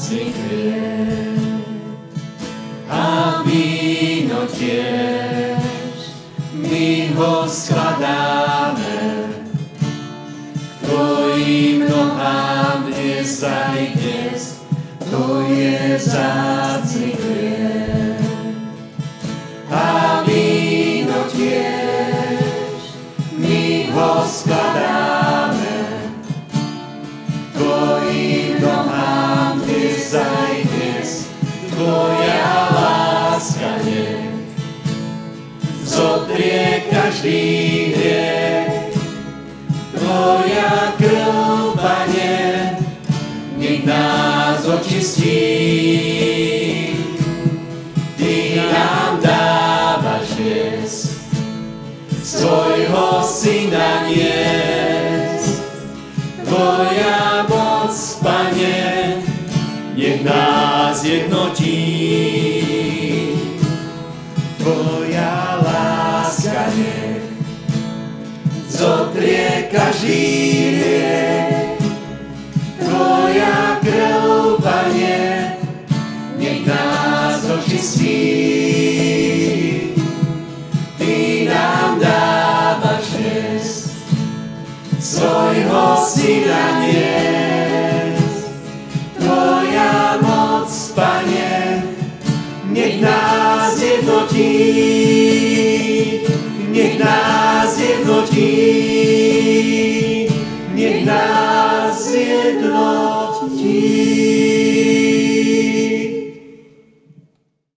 vzácny chlieb a víno tiež, my ho skladáme k tvojim nohám dnes aj dnes, to je vzácny chlieb a víno tiež, my ho skladáme k tvojim nohám dnes aj dnes, tvoja láska nech zotrie každý hriech, tvoja krv, Pane, nech nás očistí. Ty nám dávaš dnes svojho syna niesť, tvoja moc, Pane, nech nás jednotí. Tvoja láska nech zotrie každý hriech, tvoja krv, Pane, nech nás očistí. Ty nám dávaš dnes svojho syna niesť, tvoja moc, Pane, nech nás jednotí, nech nás jednotí, nech nás jednotí.